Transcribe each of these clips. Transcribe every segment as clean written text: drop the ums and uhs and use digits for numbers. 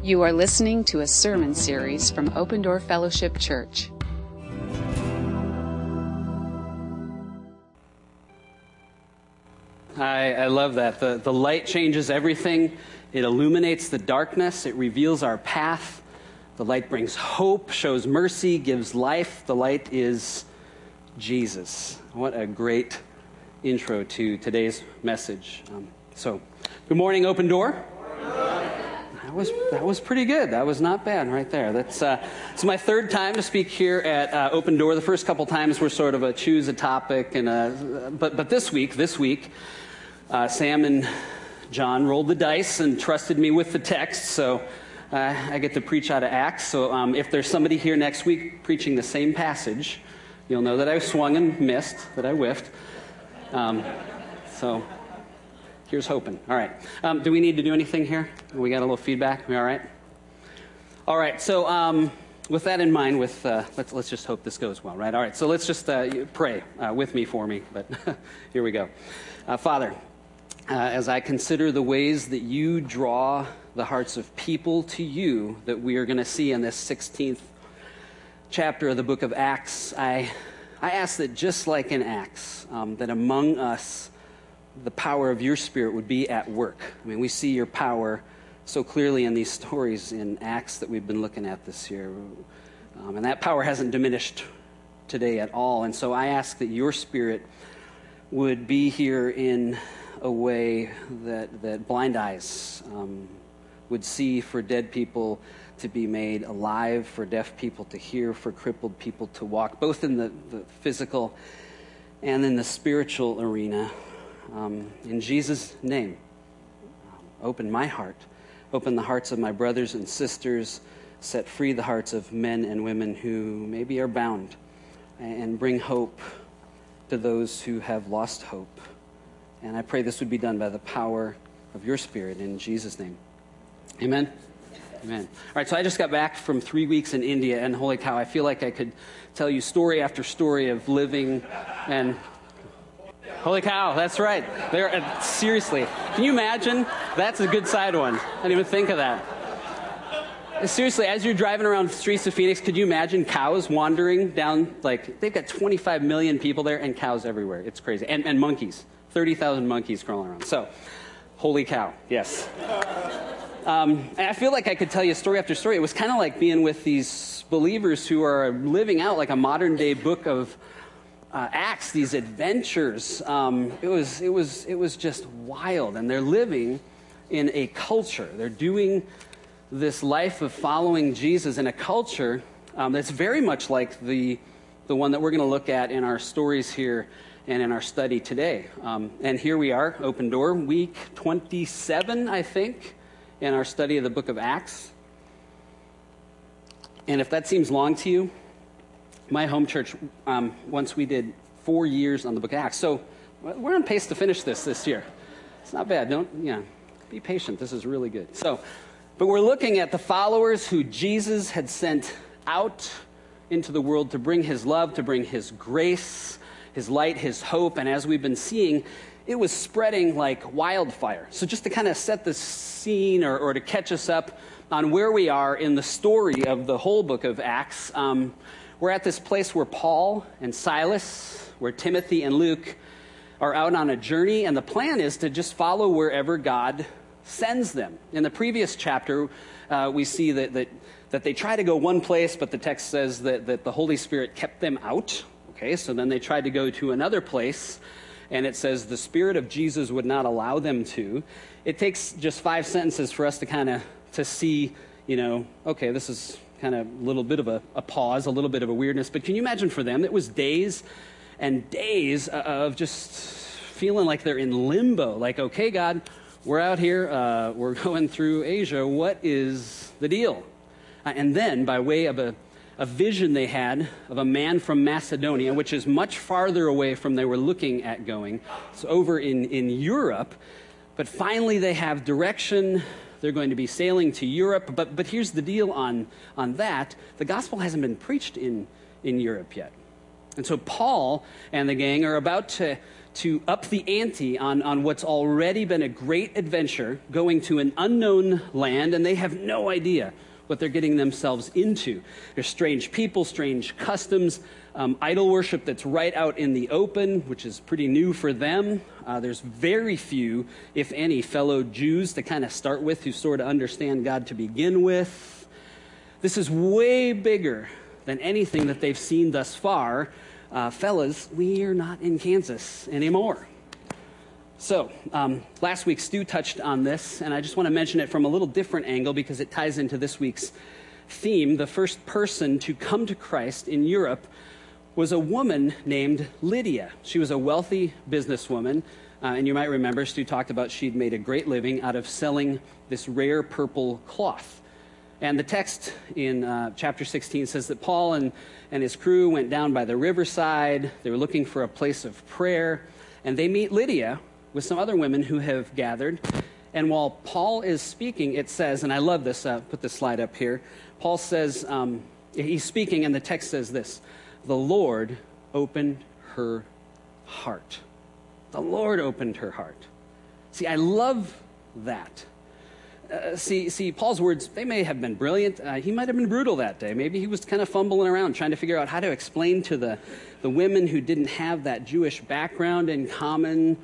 You are listening to a sermon series from Open Door Fellowship Church. I love that. The light changes everything. It illuminates the darkness. It reveals our path. The light brings hope, shows mercy, gives life. The light is Jesus. What a great intro to today's message. Good morning, Open Door. That was pretty good. That was not bad right there. It's my third time to speak here at Open Door. The first couple times were sort of a choose a topic, but this week, Sam and John rolled the dice and trusted me with the text, so I get to preach out of Acts. So if there's somebody here next week preaching the same passage, you'll know that I swung and missed, that I whiffed. So here's hoping. All right. Do we need to do anything here? We got a little feedback. We all right? All right. So with that in mind, let's just hope this goes well, right? All right. So let's just pray with me for me. But here we go. Father, as I consider the ways that you draw the hearts of people to you that we are going to see in this 16th chapter of the book of Acts, I ask that just like in Acts, that among us, the power of your Spirit would be at work. I mean, we see your power so clearly in these stories in Acts that we've been looking at this year. And that power hasn't diminished today at all. And so I ask that your Spirit would be here in a way that blind eyes would see, for dead people to be made alive, for deaf people to hear, for crippled people to walk, both in the physical and in the spiritual arena. In Jesus' name, open my heart, open the hearts of my brothers and sisters, set free the hearts of men and women who maybe are bound, and bring hope to those who have lost hope. And I pray this would be done by the power of your Spirit in Jesus' name. Amen? Amen. All right, so I just got back from 3 weeks in India, and holy cow, I feel like I could tell you story after story of living and... Holy cow, that's right. Seriously, can you imagine? That's a good side one. I didn't even think of that. Seriously, as you're driving around the streets of Phoenix, could you imagine cows wandering down, they've got 25 million people there and cows everywhere. It's crazy. And monkeys. 30,000 monkeys crawling around. So, holy cow, yes. And I feel like I could tell you story after story. It was kind of like being with these believers who are living out like a modern-day book of Acts, these adventures. It was just wild, and they're living in a culture. They're doing this life of following Jesus in a culture that's very much like the one that we're going to look at in our stories here and in our study today. And here we are, Open Door, week 27, I think, in our study of the book of Acts. And if that seems long to you, my home church, once we did 4 years on the book of Acts. So we're on pace to finish this year. It's not bad. Be patient. This is really good. But we're looking at the followers who Jesus had sent out into the world to bring his love, to bring his grace, his light, his hope. And as we've been seeing, it was spreading like wildfire. So just to kind of set the scene or to catch us up on where we are in the story of the whole book of Acts, we're at this place where Paul and Silas, where Timothy and Luke are out on a journey, and the plan is to just follow wherever God sends them. In the previous chapter, we see that they try to go one place, but the text says that the Holy Spirit kept them out. Okay, so then they tried to go to another place, and it says the Spirit of Jesus would not allow them to. It takes just 5 sentences for us to kind of to see, okay, this is kind of a little bit of a pause, a little bit of a weirdness. But can you imagine for them, it was days and days of just feeling like they're in limbo. Like, okay, God, we're out here, we're going through Asia. What is the deal? And then, by way of a vision they had of a man from Macedonia, which is much farther away from they were looking at going. It's over in Europe. But finally, they have direction. They're going to be sailing to Europe, but here's the deal on that. The gospel hasn't been preached in Europe yet. And so Paul and the gang are about to to up the ante on what's already been a great adventure, going to an unknown land, and they have no idea what they're getting themselves into. There's strange people, strange customs, idol worship that's right out in the open, which is pretty new for them. There's very few, if any, fellow Jews to kind of start with who sort of understand God to begin with. This is way bigger than anything that they've seen thus far. Fellas, we are not in Kansas anymore. So, last week Stu touched on this, and I just want to mention it from a little different angle because it ties into this week's theme. The first person to come to Christ in Europe was a woman named Lydia. She was a wealthy businesswoman, and you might remember Stu talked about she'd made a great living out of selling this rare purple cloth. And the text in chapter 16 says that Paul and his crew went down by the riverside. They were looking for a place of prayer, and they meet Lydia with some other women who have gathered. And while Paul is speaking, it says, and I love this, put the slide up here. Paul says, he's speaking, and the text says this: the Lord opened her heart. The Lord opened her heart. See, I love that. See, Paul's words, they may have been brilliant. He might have been brutal that day. Maybe he was kind of fumbling around trying to figure out how to explain to the women who didn't have that Jewish background in common.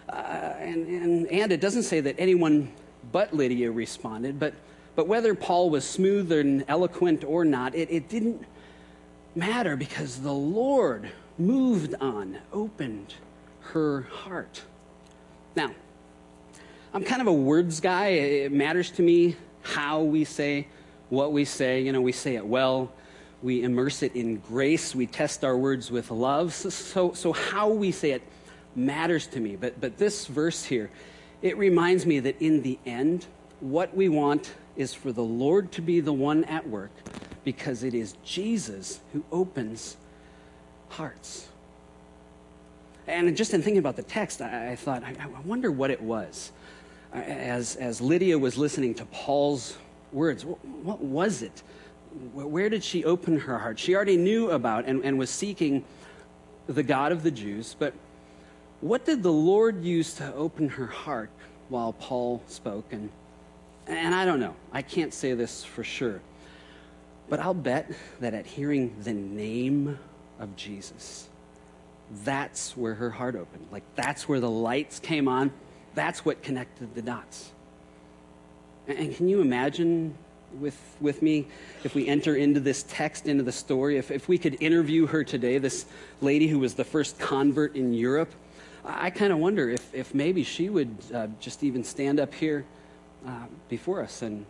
And it doesn't say that anyone but Lydia responded, but whether Paul was smooth and eloquent or not, it didn't matter because the Lord moved on, opened her heart. Now, I'm kind of a words guy. It matters to me how we say what we say. You know, we say it well. We immerse it in grace. We test our words with love. So how we say it matters to me. But this verse here, it reminds me that in the end, what we want is for the Lord to be the one at work because it is Jesus who opens hearts. And just in thinking about the text, I thought, I wonder what it was. As Lydia was listening to Paul's words, what was it? Where did she open her heart? She already knew about and was seeking the God of the Jews, but what did the Lord use to open her heart while Paul spoke? And I don't know. I can't say this for sure. But I'll bet that at hearing the name of Jesus, that's where her heart opened. Like, that's where the lights came on. That's what connected the dots. And can you imagine with me if we enter into this text, into the story, if we could interview her today, this lady who was the first convert in Europe? I kind of wonder if maybe she would just even stand up here before us and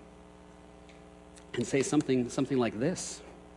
say something like this.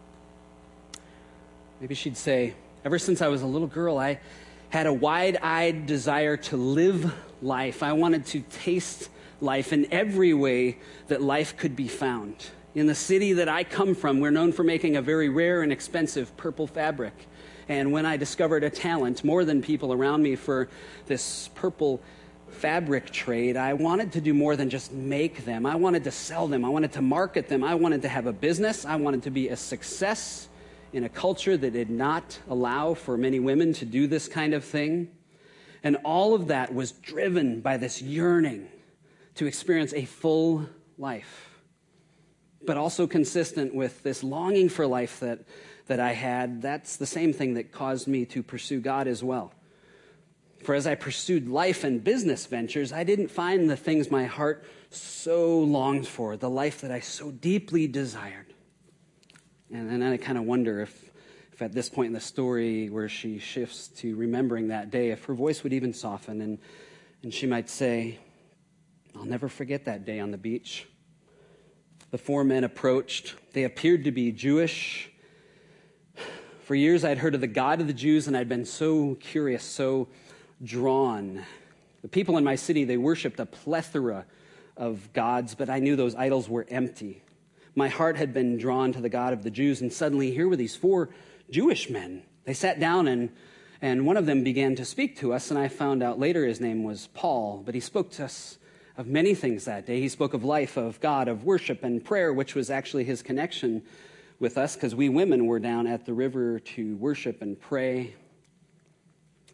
Maybe she'd say, ever since I was a little girl, I had a wide-eyed desire to live life. I wanted to taste life in every way that life could be found. In the city that I come from, we're known for making a very rare and expensive purple fabric. And when I discovered a talent, more than people around me, for this purple fabric trade, I wanted to do more than just make them. I wanted to sell them. I wanted to market them. I wanted to have a business. I wanted to be a success in a culture that did not allow for many women to do this kind of thing. And all of that was driven by this yearning to experience a full life, but also consistent with this longing for life that I had. That's the same thing that caused me to pursue God as well. For as I pursued life and business ventures, I didn't find the things my heart so longed for, the life that I so deeply desired. And then I kind of wonder if at this point in the story where she shifts to remembering that day, if her voice would even soften and she might say, I'll never forget that day on the beach. The 4 men approached. They appeared to be Jewish. For years I'd heard of the God of the Jews, and I'd been so curious, so drawn. The people in my city, they worshipped a plethora of gods, but I knew those idols were empty. My heart had been drawn to the God of the Jews, and suddenly here were these 4 Jewish men. They sat down, and one of them began to speak to us, and I found out later his name was Paul, but he spoke to us of many things that day. He spoke of life, of God, of worship and prayer, which was actually his connection with us, because we women were down at the river to worship and pray.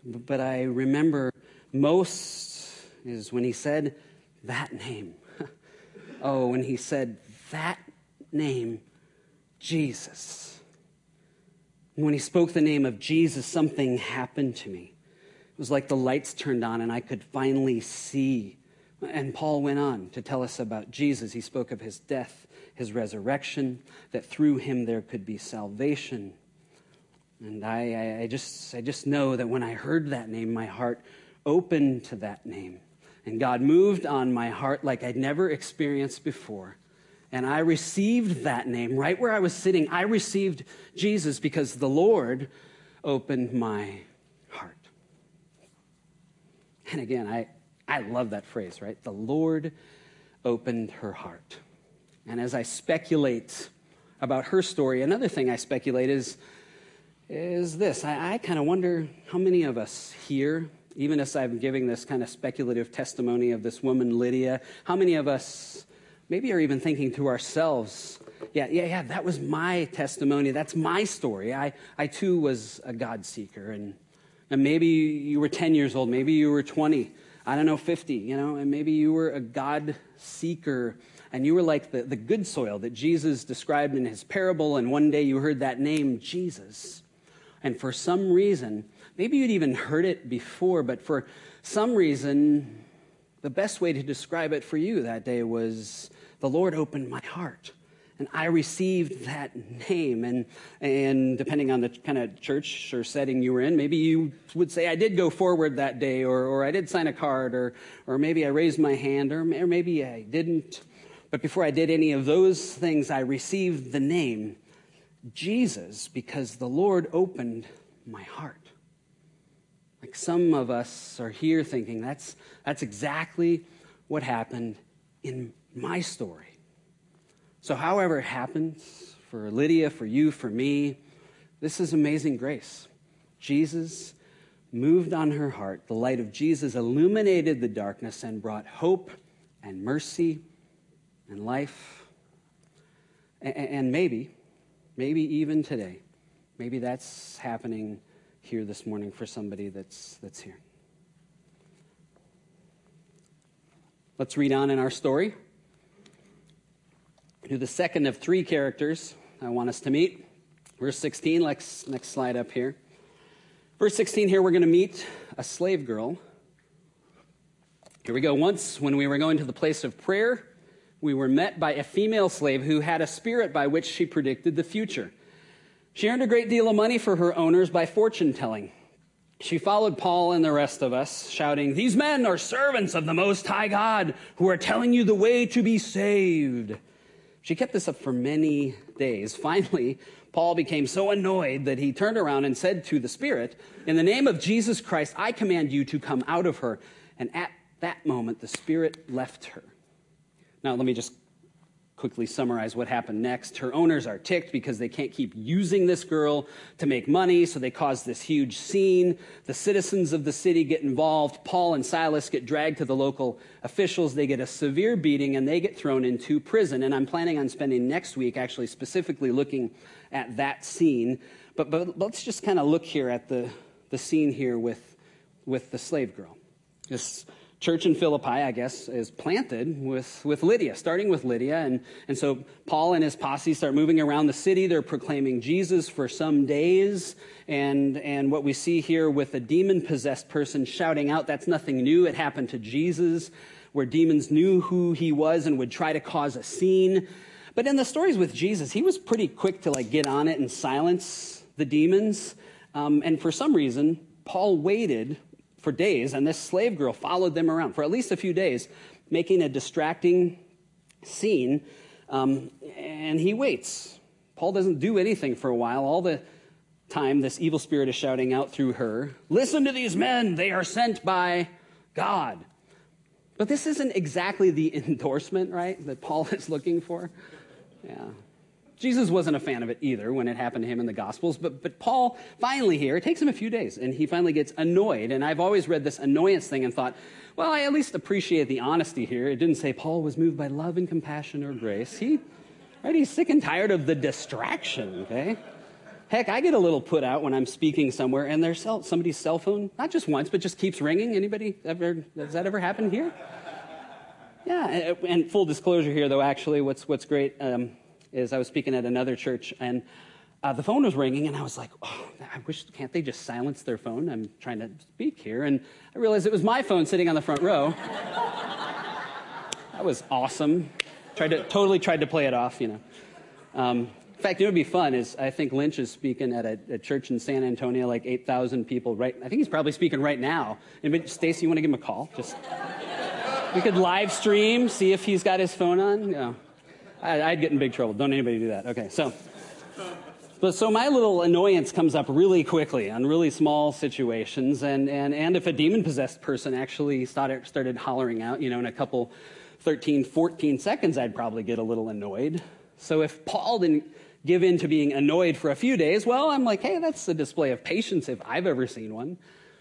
But I remember most is when he said that name. Oh, when he said that name, Jesus. When he spoke the name of Jesus, something happened to me. It was like the lights turned on and I could finally see. And Paul went on to tell us about Jesus. He spoke of his death, his resurrection, that through him there could be salvation. And I just know that when I heard that name, my heart opened to that name. And God moved on my heart like I'd never experienced before. And I received that name right where I was sitting. I received Jesus because the Lord opened my heart. And again, I love that phrase, right? The Lord opened her heart. And as I speculate about her story, another thing I speculate is this. I kind of wonder how many of us here, even as I'm giving this kind of speculative testimony of this woman, Lydia, how many of us maybe are even thinking to ourselves, yeah, that was my testimony. That's my story. I too was a God seeker. And maybe you were 10 years old. Maybe you were 20. I don't know, 50, and maybe you were a God seeker. And you were like the good soil that Jesus described in his parable. And one day you heard that name, Jesus. And for some reason, maybe you'd even heard it before, but for some reason, the best way to describe it for you that day was the Lord opened my heart. And I received that name. And depending on the kind of church or setting you were in, maybe you would say, I did go forward that day, or I did sign a card, or maybe I raised my hand, or maybe I didn't. But before I did any of those things, I received the name Jesus because the Lord opened my heart. Like some of us are here thinking that's exactly what happened in my story. So however it happens, for Lydia, for you, for me, this is amazing grace. Jesus moved on her heart. The light of Jesus illuminated the darkness and brought hope and mercy and life. And maybe even today, maybe that's happening here this morning for somebody that's here. Let's read on in our story to the second of three characters I want us to meet. Verse 16, next slide up here. Verse 16 here, we're going to meet a slave girl. Here we go. Once, when we were going to the place of prayer, we were met by a female slave who had a spirit by which she predicted the future. She earned a great deal of money for her owners by fortune telling. She followed Paul and the rest of us, shouting, "These men are servants of the Most High God who are telling you the way to be saved." She kept this up for many days. Finally, Paul became so annoyed that he turned around and said to the spirit, "In the name of Jesus Christ, I command you to come out of her." And at that moment, the spirit left her. Now, let me just quickly summarize what happened next. Her owners are ticked because they can't keep using this girl to make money, so they cause this huge scene. The citizens of the city get involved. Paul and Silas get dragged to the local officials. They get a severe beating, and they get thrown into prison. And I'm planning on spending next week actually specifically looking at that scene. But let's just kind of look here at the scene here with the slave girl. This church in Philippi, I guess, is planted with Lydia, starting with Lydia. And so Paul and his posse start moving around the city. They're proclaiming Jesus for some days. And what we see here with a demon-possessed person shouting out, that's nothing new. It happened to Jesus, where demons knew who he was and would try to cause a scene. But in the stories with Jesus, he was pretty quick to get on it and silence the demons. And for some reason, Paul waited for days, and this slave girl followed them around for at least a few days, making a distracting scene, and he waits. Paul doesn't do anything for a while. All the time, this evil spirit is shouting out through her, "Listen to these men, they are sent by God." But this isn't exactly the endorsement, right, that Paul is looking for. Yeah. Jesus wasn't a fan of it either when it happened to him in the Gospels, but Paul finally here, it takes him a few days, and he finally gets annoyed. And I've always read this annoyance thing and thought, well, I at least appreciate the honesty here. It didn't say Paul was moved by love and compassion or grace. He's sick and tired of the distraction, okay? Heck, I get a little put out when I'm speaking somewhere and there's somebody's cell phone, not just once, but just keeps ringing. Anybody has that ever happened here? Yeah, and full disclosure here, though, actually, what's great is I was speaking at another church, and the phone was ringing, and I was like, oh, can't they just silence their phone? I'm trying to speak here, and I realized it was my phone sitting on the front row. That was awesome. Totally tried to play it off, In fact, it would be fun is I think Lynch is speaking at a church in San Antonio, like 8,000 people. Right, I think he's probably speaking right now. Stacy, you want to give him a call? We could live stream, see if he's got his phone on. No, I'd get in big trouble. Don't anybody do that. Okay, so my little annoyance comes up really quickly on really small situations, and if a demon-possessed person actually started hollering out, in a couple 13, 14 seconds, I'd probably get a little annoyed. So if Paul didn't give in to being annoyed for a few days, well, I'm like, hey, that's a display of patience if I've ever seen one.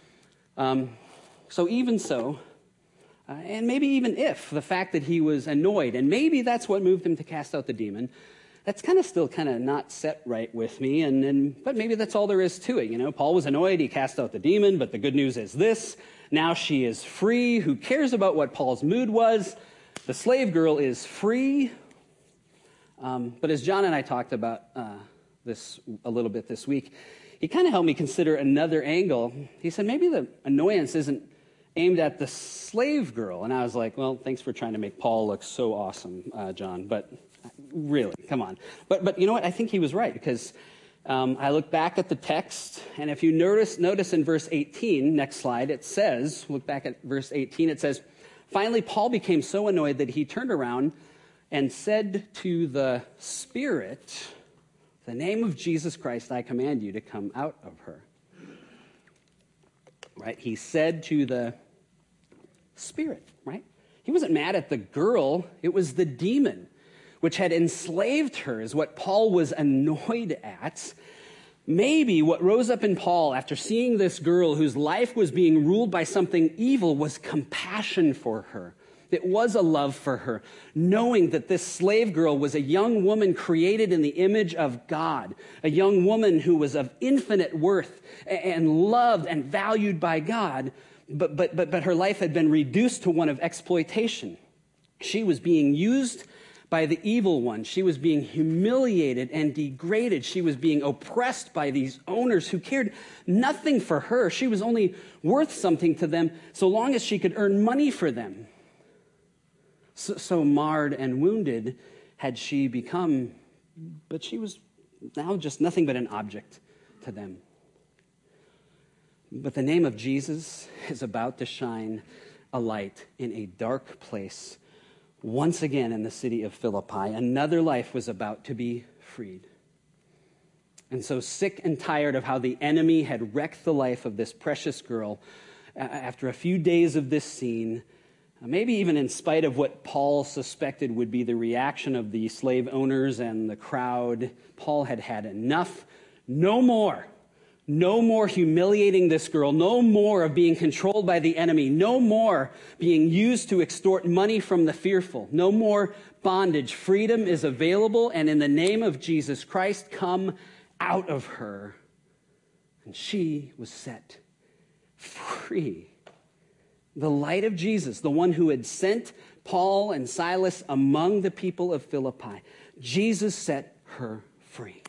So even so, and maybe even if the fact that he was annoyed, and maybe that's what moved him to cast out the demon, that's still not set right with me, but maybe that's all there is to it. Paul was annoyed, he cast out the demon, but the good news is this: now she is free. Who cares about what Paul's mood was? The slave girl is free. But as John and I talked about this a little bit this week, he kind of helped me consider another angle. He said maybe the annoyance isn't aimed at the slave girl. And I was like, well, thanks for trying to make Paul look so awesome, John. But really, come on. But you know what? I think he was right, because I look back at the text, and if you notice in verse 18, next slide, it says, look back at verse 18, it says, finally, Paul became so annoyed that he turned around and said to the spirit, the name of Jesus Christ, I command you to come out of her. Right? He said to the spirit, right? He wasn't mad at the girl. It was the demon, which had enslaved her, is what Paul was annoyed at. Maybe what rose up in Paul after seeing this girl whose life was being ruled by something evil was compassion for her. It was a love for her, knowing that this slave girl was a young woman created in the image of God, a young woman who was of infinite worth and loved and valued by God, but her life had been reduced to one of exploitation. She was being used by the evil one. She was being humiliated and degraded. She was being oppressed by these owners who cared nothing for her. She was only worth something to them so long as she could earn money for them. So marred and wounded had she become, but she was now just nothing but an object to them. But the name of Jesus is about to shine a light in a dark place once again in the city of Philippi. Another life was about to be freed. And so sick and tired of how the enemy had wrecked the life of this precious girl, after a few days of this scene, maybe even in spite of what Paul suspected would be the reaction of the slave owners and the crowd, Paul had had enough. No more humiliating this girl. No more of being controlled by the enemy. No more being used to extort money from the fearful. No more bondage. Freedom is available, and in the name of Jesus Christ, come out of her. And she was set free. The light of Jesus, the one who had sent Paul and Silas among the people of Philippi, Jesus set her free.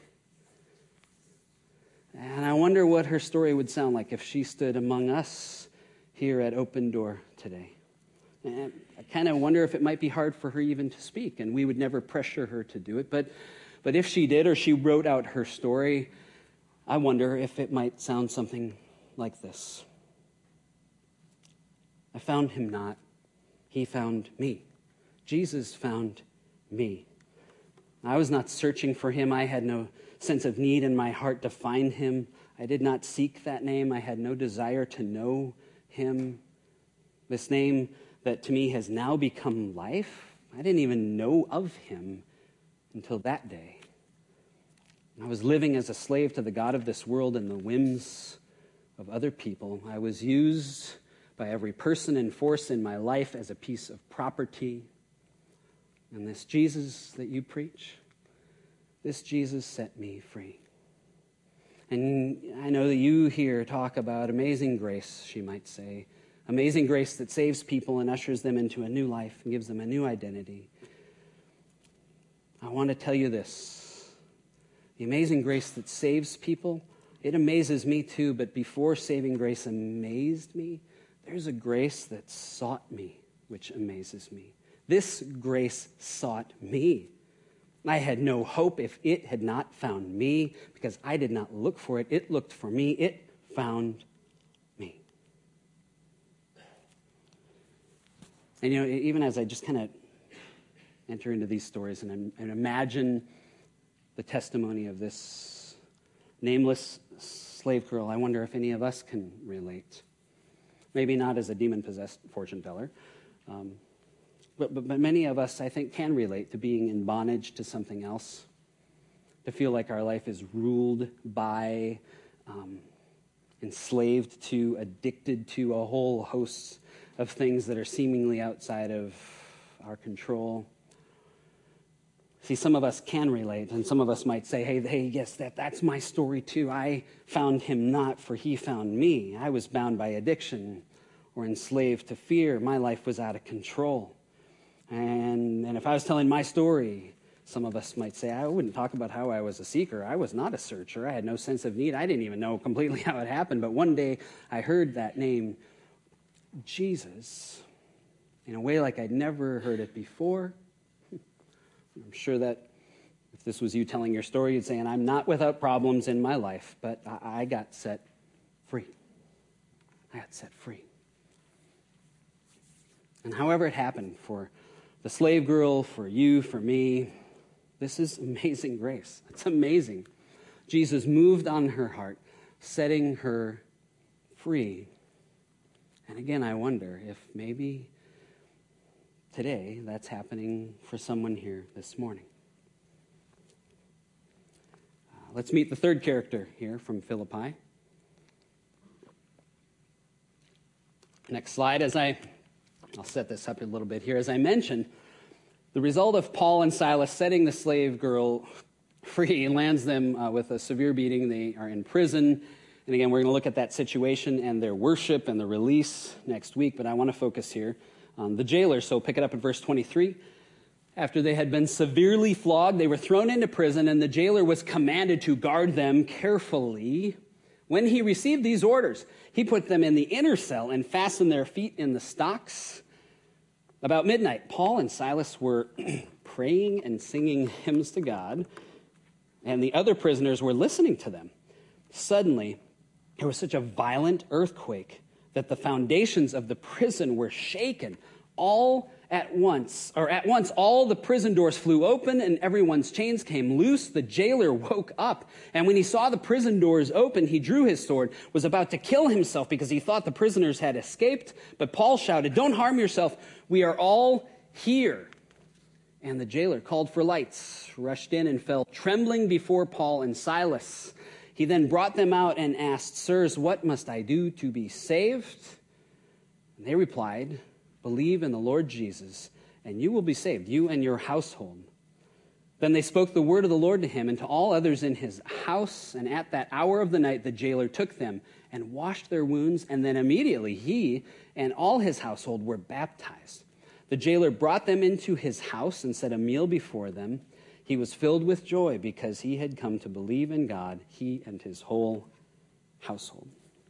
And I wonder what her story would sound like if she stood among us here at Open Door today. And I kind of wonder if it might be hard for her even to speak, and we would never pressure her to do it. But if she did, or she wrote out her story, I wonder if it might sound something like this. I found him not. He found me. Jesus found me. I was not searching for him. I had no sense of need in my heart to find him. I did not seek that name. I had no desire to know him. This name that to me has now become life, I didn't even know of him until that day. I was living as a slave to the God of this world and the whims of other people. I was used by every person and force in my life as a piece of property. And this Jesus that you preach, this Jesus set me free. And I know that you here talk about amazing grace, she might say. Amazing grace that saves people and ushers them into a new life and gives them a new identity. I want to tell you this. The amazing grace that saves people, it amazes me too, but before saving grace amazed me, there's a grace that sought me, which amazes me. This grace sought me. I had no hope if it had not found me, because I did not look for it. It looked for me. It found me. And even as I just kind of enter into these stories and imagine the testimony of this nameless slave girl, I wonder if any of us can relate. Maybe not as a demon-possessed fortune teller, but many of us, I think, can relate to being in bondage to something else, to feel like our life is ruled by, enslaved to, addicted to a whole host of things that are seemingly outside of our control. See, some of us can relate, and some of us might say, hey, yes, that's my story too. I found him not, for he found me. I was bound by addiction or enslaved to fear. My life was out of control. And if I was telling my story, some of us might say, I wouldn't talk about how I was a seeker. I was not a searcher. I had no sense of need. I didn't even know completely how it happened. But one day I heard that name, Jesus, in a way like I'd never heard it before. I'm sure that if this was you telling your story, you'd say, and I'm not without problems in my life, but I got set free. I got set free. And however it happened for the slave girl, for you, for me, this is amazing grace. It's amazing. Jesus moved on her heart, setting her free. And again, I wonder if maybe today that's happening for someone here this morning. Let's meet the third character here from Philippi. Next slide. I'll set this up a little bit here. As I mentioned, the result of Paul and Silas setting the slave girl free lands them with a severe beating. They are in prison. And again, we're going to look at that situation and their worship and the release next week. But I want to focus here on the jailer. So pick it up at verse 23. After they had been severely flogged, they were thrown into prison, and the jailer was commanded to guard them carefully. When he received these orders, he put them in the inner cell and fastened their feet in the stocks. About midnight, Paul and Silas were praying and singing hymns to God, and the other prisoners were listening to them. Suddenly, there was such a violent earthquake that the foundations of the prison were shaken. At once, all the prison doors flew open and everyone's chains came loose. The jailer woke up, and when he saw the prison doors open, he drew his sword, was about to kill himself because he thought the prisoners had escaped. But Paul shouted, "Don't harm yourself. We are all here." And the jailer called for lights, rushed in, and fell trembling before Paul and Silas. He then brought them out and asked, "Sirs, what must I do to be saved?" And they replied, "Believe in the Lord Jesus, and you will be saved, you and your household." Then they spoke the word of the Lord to him and to all others in his house. And at that hour of the night, the jailer took them and washed their wounds. And then immediately he and all his household were baptized. The jailer brought them into his house and set a meal before them. He was filled with joy because he had come to believe in God, he and his whole household.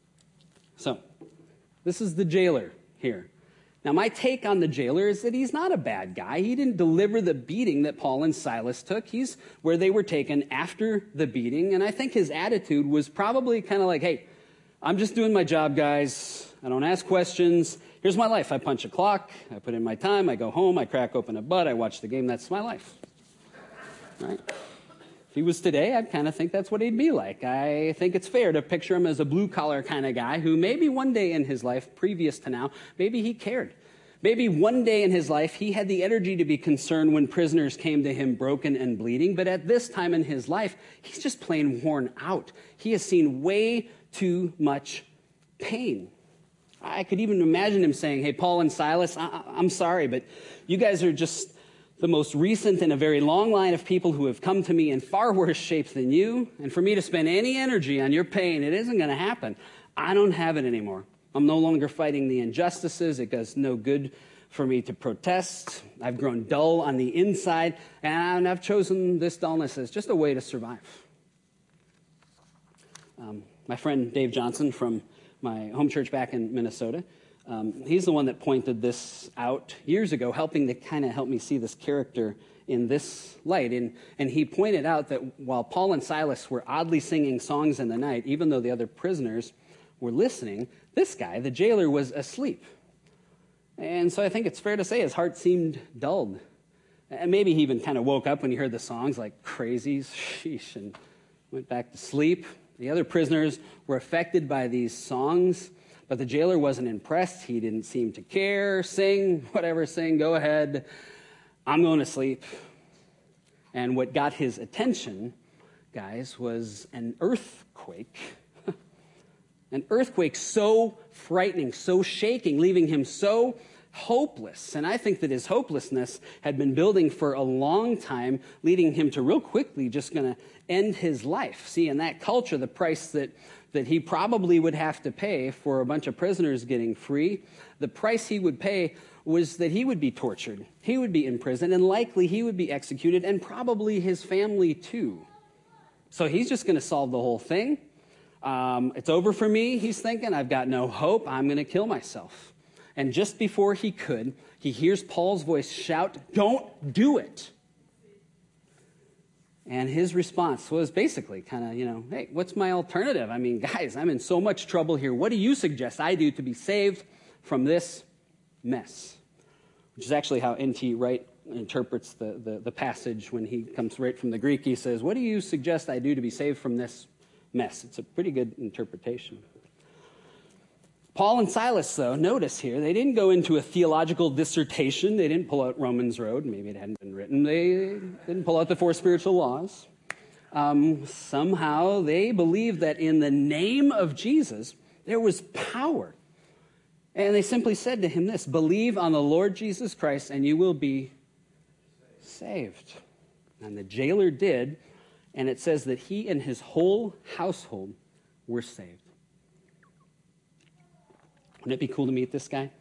So, this is the jailer here. Now, my take on the jailer is that he's not a bad guy. He didn't deliver the beating that Paul and Silas took. He's where they were taken after the beating, and I think his attitude was probably kind of like, hey, I'm just doing my job, guys. I don't ask questions. Here's my life. I punch a clock. I put in my time. I go home. I crack open a bud. I watch the game. That's my life. Right? If he was today, I'd kind of think that's what he'd be like. I think it's fair to picture him as a blue-collar kind of guy who maybe one day in his life, previous to now, maybe he cared. Maybe one day in his life, he had the energy to be concerned when prisoners came to him broken and bleeding. But at this time in his life, he's just plain worn out. He has seen way too much pain. I could even imagine him saying, hey, Paul and Silas, I'm sorry, but you guys are just the most recent in a very long line of people who have come to me in far worse shapes than you, and for me to spend any energy on your pain, it isn't going to happen. I don't have it anymore. I'm no longer fighting the injustices. It does no good for me to protest. I've grown dull on the inside, and I've chosen this dullness as just a way to survive. My friend Dave Johnson from my home church back in Minnesota, he's the one that pointed this out years ago, helping to kind of help me see this character in this light. And he pointed out that while Paul and Silas were oddly singing songs in the night, even though the other prisoners were listening, this guy, the jailer, was asleep. And so I think it's fair to say his heart seemed dulled. And maybe he even kind of woke up when he heard the songs like crazies, sheesh, and went back to sleep. The other prisoners were affected by these songs, but the jailer wasn't impressed. He didn't seem to care. Sing, whatever, sing, go ahead. I'm going to sleep. And what got his attention, guys, was an earthquake. An earthquake so frightening, so shaking, leaving him so hopeless. And I think that his hopelessness had been building for a long time, leading him to real quickly just going to end his life. See, in that culture, the price that he probably would have to pay for a bunch of prisoners getting free, the price he would pay was that he would be tortured, he would be imprisoned, and likely he would be executed, and probably his family too. So he's just going to solve the whole thing. It's over for me, he's thinking. I've got no hope. I'm going to kill myself. And just before he could, he hears Paul's voice shout, "Don't do it." And his response was basically kind of, hey, what's my alternative? I mean, guys, I'm in so much trouble here. What do you suggest I do to be saved from this mess? Which is actually how N.T. Wright interprets the passage when he comes right from the Greek. He says, what do you suggest I do to be saved from this mess? It's a pretty good interpretation. Paul and Silas, though, notice here, they didn't go into a theological dissertation. They didn't pull out Romans Road. Maybe it hadn't been written. They didn't pull out the 4 spiritual laws. Somehow they believed that in the name of Jesus, there was power. And they simply said to him this, believe on the Lord Jesus Christ and you will be saved. And the jailer did, and it says that he and his whole household were saved. Wouldn't it be cool to meet this guy?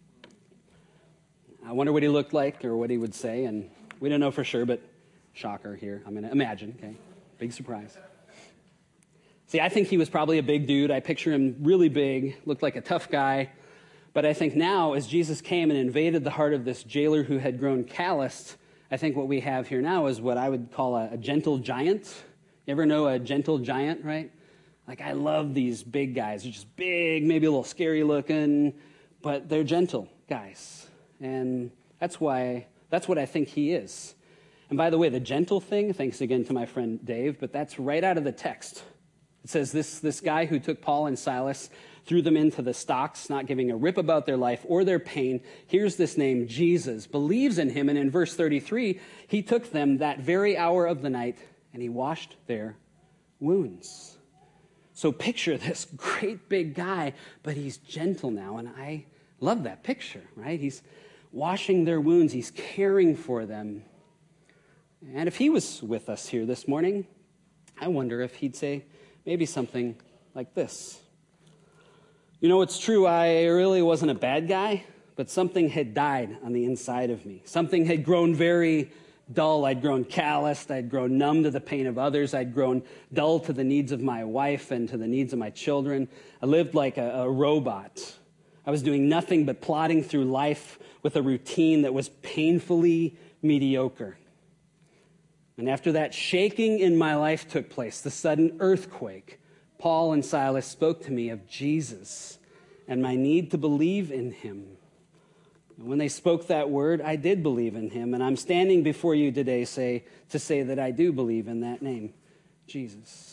I wonder what he looked like or what he would say, and we don't know for sure, but shocker here. I'm going to imagine, okay? Big surprise. See, I think he was probably a big dude. I picture him really big, looked like a tough guy. But I think now, as Jesus came and invaded the heart of this jailer who had grown calloused, I think what we have here now is what I would call a gentle giant. You ever know a gentle giant, right? Like, I love these big guys. They're just big, maybe a little scary looking, but they're gentle guys. And that's what I think he is. And by the way, the gentle thing, thanks again to my friend Dave, but that's right out of the text. It says this guy who took Paul and Silas, threw them into the stocks, not giving a rip about their life or their pain. Here's this name, Jesus, believes in him. And in verse 33, he took them that very hour of the night and he washed their wounds. So picture this great big guy, but he's gentle now, and I love that picture, right? He's washing their wounds. He's caring for them. And if he was with us here this morning, I wonder if he'd say maybe something like this. It's true, I really wasn't a bad guy, but something had died on the inside of me. Something had grown very dull. I'd grown calloused. I'd grown numb to the pain of others. I'd grown dull to the needs of my wife and to the needs of my children. I lived like a robot. I was doing nothing but plodding through life with a routine that was painfully mediocre. And after that shaking in my life took place, the sudden earthquake, Paul and Silas spoke to me of Jesus and my need to believe in him. And when they spoke that word, I did believe in him, and I'm standing before you today to say that I do believe in that name, Jesus.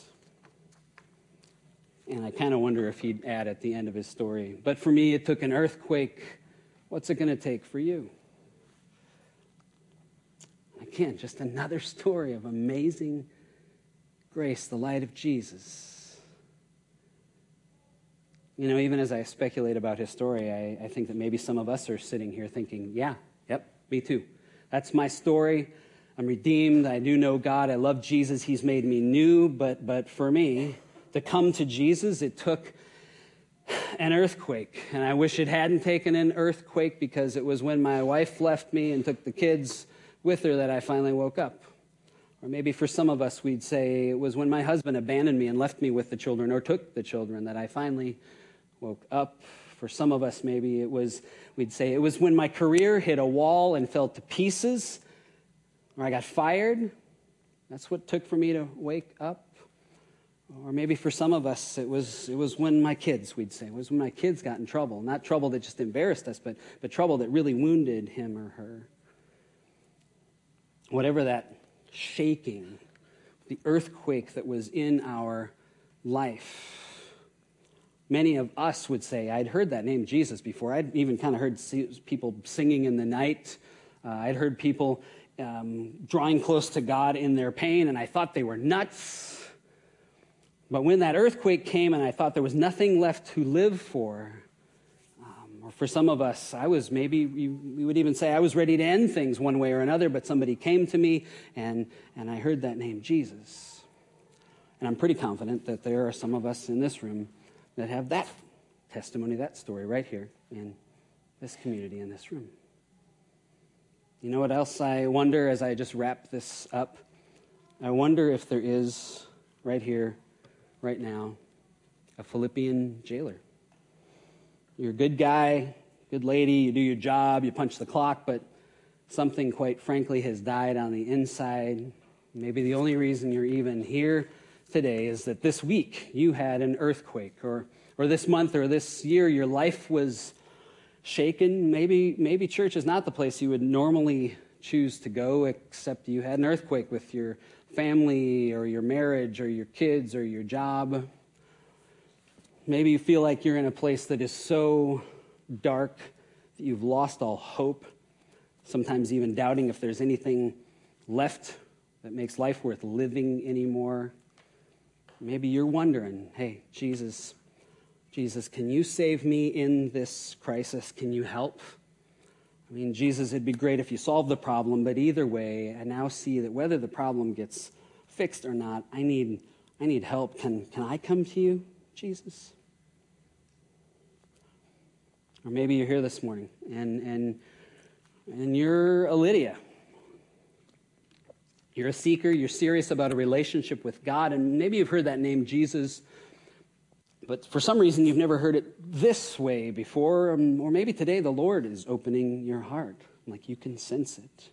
And I kind of wonder if he'd add at the end of his story, but for me, it took an earthquake. What's it going to take for you? Again, just another story of amazing grace, the light of Jesus. Even as I speculate about his story, I think that maybe some of us are sitting here thinking, yep, me too. That's my story. I'm redeemed. I do know God. I love Jesus. He's made me new. But for me, to come to Jesus, it took an earthquake. And I wish it hadn't taken an earthquake, because it was when my wife left me and took the kids with her that I finally woke up. Or maybe for some of us, we'd say it was when my husband abandoned me and left me with the children, or took the children, that I finally woke up. For some of us, maybe we'd say it was when my career hit a wall and fell to pieces, or I got fired. That's what it took for me to wake up. Or maybe for some of us, it was when my kids, we'd say, it was when my kids got in trouble. Not trouble that just embarrassed us, but trouble that really wounded him or her. Whatever that shaking, the earthquake that was in our life. Many of us would say, I'd heard that name Jesus before. I'd even kind of heard people singing in the night. I'd heard people drawing close to God in their pain, and I thought they were nuts. But when that earthquake came and I thought there was nothing left to live for, or for some of us, we would even say I was ready to end things one way or another, but somebody came to me and I heard that name, Jesus. And I'm pretty confident that there are some of us in this room that have that testimony, that story right here in this community, in this room. You know what else I wonder as I just wrap this up? I wonder if there is, right here, right now, a Philippian jailer. You're a good guy, good lady, you do your job, you punch the clock, but something, quite frankly, has died on the inside. Maybe the only reason you're even here today is that this week you had an earthquake, or this month or this year your life was shaken. Maybe church is not the place you would normally choose to go, except you had an earthquake with your family or your marriage or your kids or your job. Maybe you feel like you're in a place that is so dark that you've lost all hope, sometimes even doubting if there's anything left that makes life worth living anymore. Maybe you're wondering, hey, Jesus, can you save me in this crisis? Can you help? I mean, Jesus, it'd be great if you solved the problem, but either way, I now see that whether the problem gets fixed or not, I need help. Can I come to you, Jesus? Or maybe you're here this morning and you're a Lydia. You're a seeker, you're serious about a relationship with God, and maybe you've heard that name Jesus, but for some reason you've never heard it this way before, or maybe today the Lord is opening your heart, like you can sense it.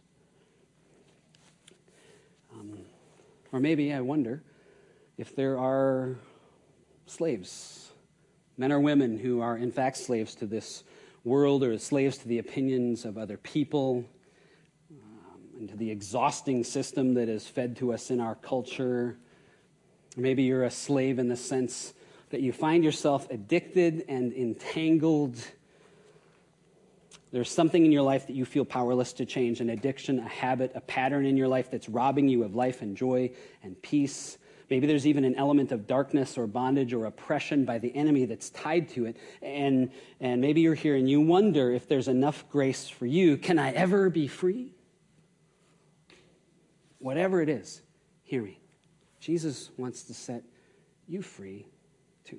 Or maybe I wonder if there are slaves, men or women who are in fact slaves to this world, or slaves to the opinions of other people, and to the exhausting system that is fed to us in our culture. Or maybe you're a slave in the sense that you find yourself addicted and entangled. There's something in your life that you feel powerless to change, an addiction, a habit, a pattern in your life that's robbing you of life and joy and peace. Maybe there's even an element of darkness or bondage or oppression by the enemy that's tied to it. And maybe you're here and you wonder if there's enough grace for you. Can I ever be free? Whatever it is, hear me. Jesus wants to set you free too.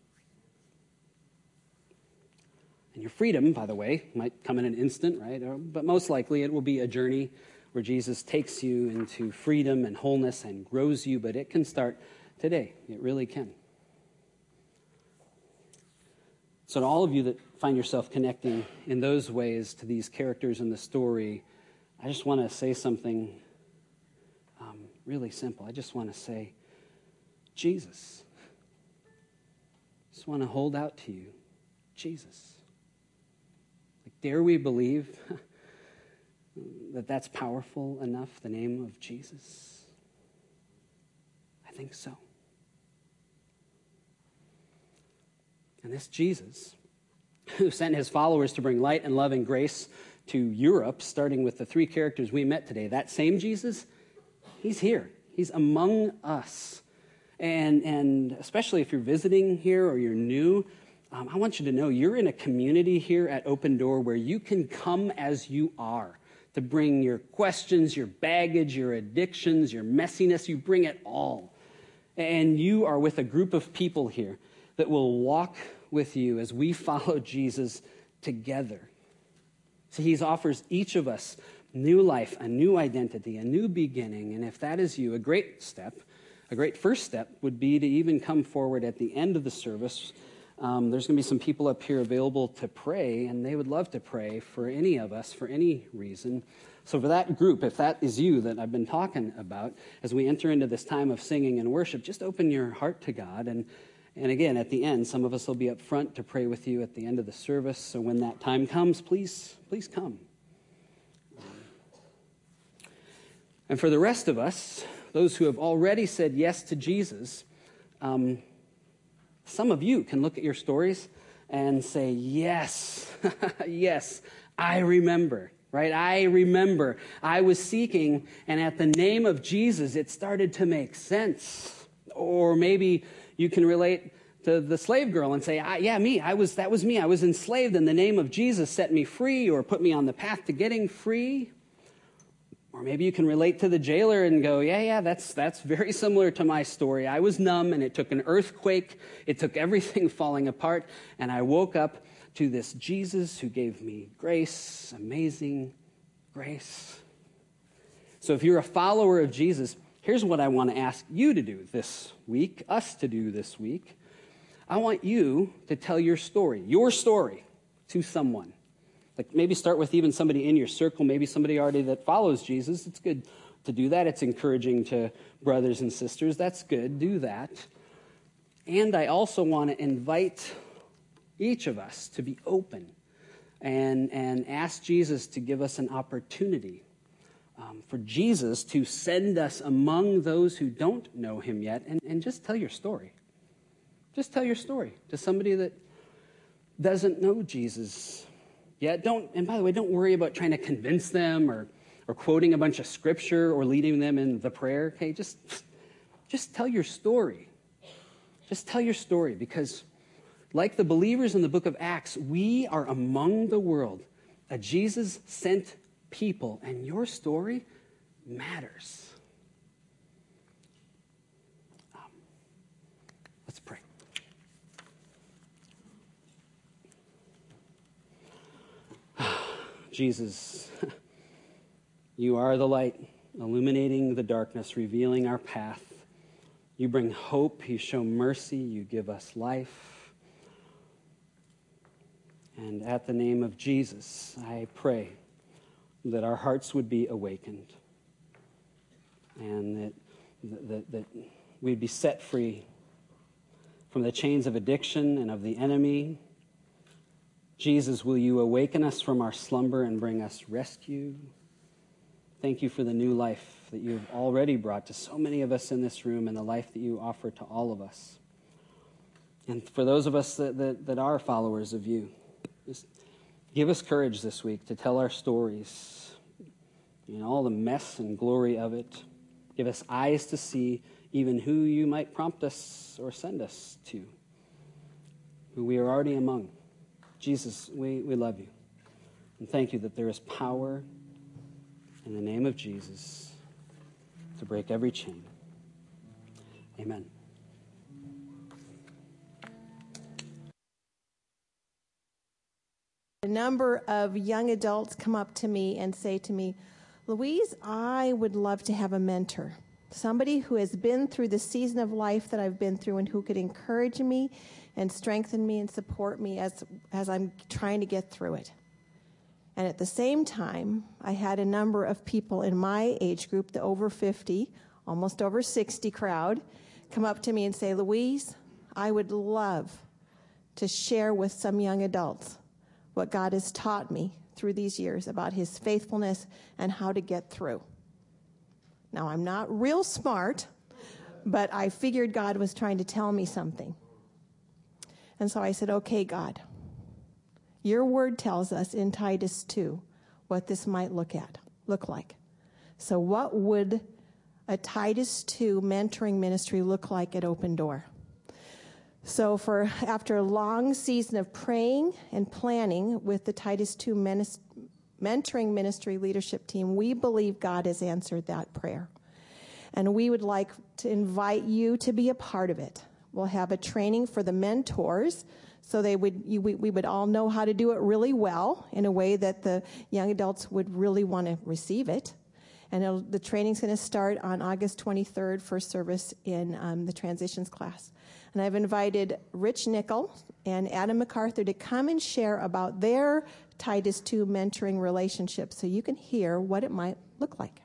And your freedom, by the way, might come in an instant, right? But most likely it will be a journey where Jesus takes you into freedom and wholeness and grows you, but it can start today. It really can. So to all of you that find yourself connecting in those ways to these characters in the story, I just want to say something really simple. I just want to say, Jesus. Just want to hold out to you, Jesus. Like, dare we believe that that's powerful enough, the name of Jesus? I think so. And this Jesus, who sent his followers to bring light and love and grace to Europe, starting with the three characters we met today, that same Jesus, he's here. He's among us. And especially if you're visiting here or you're new, I want you to know you're in a community here at Open Door where you can come as you are to bring your questions, your baggage, your addictions, your messiness. You bring it all. And you are with a group of people here that will walk with you as we follow Jesus together. So he offers each of us new life, a new identity, a new beginning. And if that is you, a great first step would be to even come forward at the end of the service. There's going to be some people up here available to pray, and they would love to pray for any of us for any reason. So for that group, if that is you that I've been talking about, as we enter into this time of singing and worship, just open your heart to God. And again, at the end, some of us will be up front to pray with you at the end of the service. So when that time comes, please come. And for the rest of us, those who have already said yes to Jesus, some of you can look at your stories and say, yes, yes, I remember, right? I remember I was seeking, and at the name of Jesus, it started to make sense. Or maybe you can relate to the slave girl and say, that was me. I was enslaved, and the name of Jesus set me free or put me on the path to getting free. Or maybe you can relate to the jailer and go, that's very similar to my story. I was numb, and it took an earthquake. It took everything falling apart, and I woke up to this Jesus who gave me grace, amazing grace. So if you're a follower of Jesus, here's what I want to ask you to do this week, us to do this week. I want you to tell your story to someone. Like maybe start with even somebody in your circle, maybe somebody already that follows Jesus. It's good to do that. It's encouraging to brothers and sisters. That's good. Do that. And I also want to invite each of us to be open and ask Jesus to give us an opportunity for Jesus to send us among those who don't know him yet, and just tell your story. Just tell your story to somebody that doesn't know Jesus yet. And by the way, don't worry about trying to convince them or quoting a bunch of scripture or leading them in the prayer. Okay, just tell your story. Just tell your story, because like the believers in the book of Acts, we are among the world, a Jesus-sent people, and your story matters. Let's pray. Jesus, you are the light, illuminating the darkness, revealing our path. You bring hope, you show mercy, you give us life. And at the name of Jesus, I pray that our hearts would be awakened and that we'd be set free from the chains of addiction and of the enemy. Jesus, will you awaken us from our slumber and bring us rescue? Thank you for the new life that you've already brought to so many of us in this room and the life that you offer to all of us. And for those of us that are followers of you, just give us courage this week to tell our stories, all the mess and glory of it. Give us eyes to see even who you might prompt us or send us to, who we are already among. Jesus, we love you. And thank you that there is power in the name of Jesus to break every chain. Amen. A number of young adults come up to me and say to me, Louise, I would love to have a mentor, somebody who has been through the season of life that I've been through and who could encourage me and strengthen me and support me as I'm trying to get through it. And at the same time, I had a number of people in my age group, the over 50, almost over 60 crowd, come up to me and say, Louise, I would love to share with some young adults what God has taught me through these years about his faithfulness and how to get through. Now, I'm not real smart, but I figured God was trying to tell me something. And so I said, okay, God, your word tells us in Titus 2 what this might look like. So what would a Titus 2 mentoring ministry look like at Open Door? So after a long season of praying and planning with the Titus 2 mentoring ministry leadership team, we believe God has answered that prayer. And we would like to invite you to be a part of it. We'll have a training for the mentors, so we would all know how to do it really well in a way that the young adults would really want to receive it. And the training's going to start on August 23rd, first service in the transitions class. And I've invited Rich Nickel and Adam MacArthur to come and share about their Titus II mentoring relationship, so you can hear what it might look like.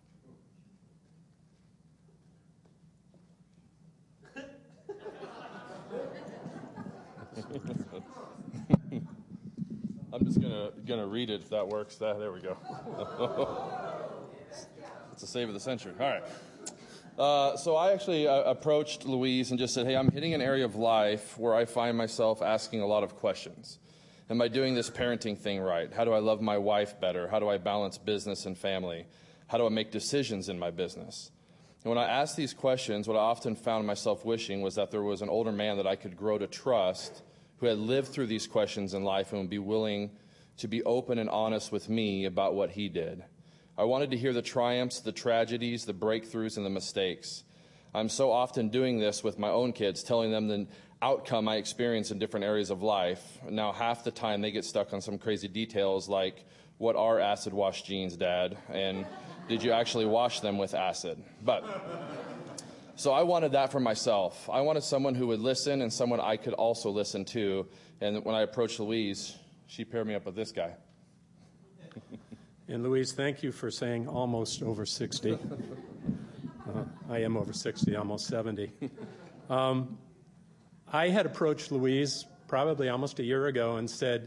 I'm just gonna read it if that works. There we go. It's a save of the century. All right. So I actually approached Louise and just said, hey, I'm hitting an area of life where I find myself asking a lot of questions. Am I doing this parenting thing right? How do I love my wife better? How do I balance business and family? How do I make decisions in my business? And when I asked these questions, what I often found myself wishing was that there was an older man that I could grow to trust who had lived through these questions in life and would be willing to be open and honest with me about what he did. I wanted to hear the triumphs, the tragedies, the breakthroughs, and the mistakes. I'm so often doing this with my own kids, telling them the outcome I experience in different areas of life. Now, half the time they get stuck on some crazy details like, what are acid wash jeans, Dad? And did you actually wash them with acid? So I wanted that for myself. I wanted someone who would listen and someone I could also listen to. And when I approached Louise, she paired me up with this guy. And Louise, thank you for saying almost over 60. I am over 60, almost 70. I had approached Louise probably almost a year ago and said,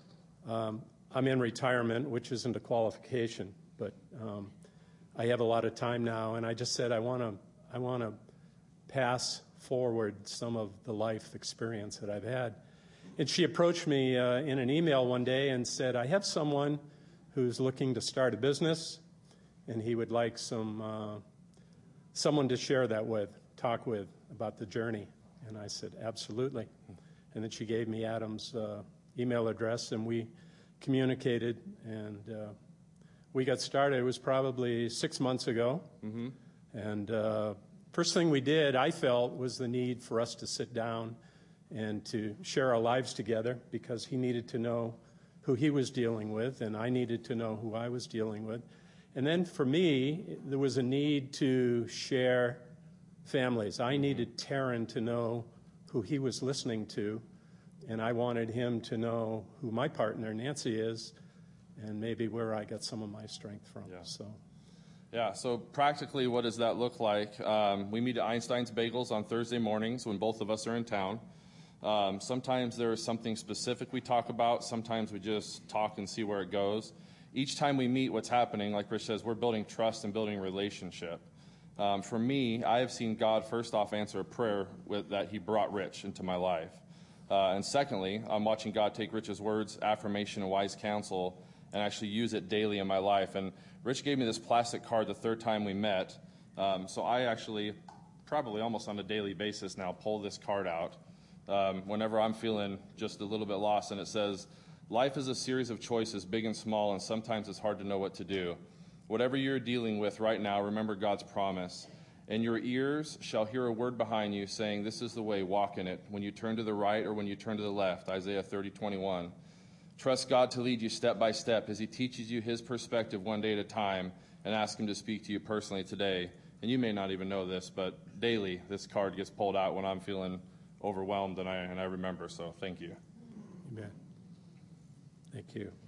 I'm in retirement, which isn't a qualification, but I have a lot of time now, and I just said I want to pass forward some of the life experience that I've had. And she approached me in an email one day and said, I have someone who's looking to start a business, and he would like someone to share that with, talk with about the journey. And I said, absolutely. And then she gave me Adam's email address, and we communicated, and we got started. It was probably 6 months ago. Mm-hmm. And first thing we did, I felt, was the need for us to sit down and to share our lives together, because he needed to know who he was dealing with, and I needed to know who I was dealing with. And then for me, there was a need to share families. I needed Taryn to know who he was listening to, and I wanted him to know who my partner, Nancy, is, and maybe where I got some of my strength from. Yeah, so practically what does that look like? We meet at Einstein's Bagels on Thursday mornings when both of us are in town. Sometimes there is something specific we talk about. Sometimes we just talk and see where it goes. Each time we meet, what's happening, like Rich says, we're building trust and building relationship. For me, I have seen God, first off, answer a prayer that he brought Rich into my life. And secondly, I'm watching God take Rich's words, affirmation, and wise counsel, and actually use it daily in my life. And Rich gave me this plastic card the third time we met. So I actually, probably almost on a daily basis now, pull this card out whenever I'm feeling just a little bit lost. And it says, life is a series of choices, big and small, and sometimes it's hard to know what to do. Whatever you're dealing with right now, remember God's promise. And your ears shall hear a word behind you saying, this is the way, walk in it. When you turn to the right or when you turn to the left, Isaiah 30:21. Trust God to lead you step by step as he teaches you his perspective one day at a time, and ask him to speak to you personally today. And you may not even know this, but daily this card gets pulled out when I'm feeling overwhelmed, and I remember. So thank you. Amen. Thank you.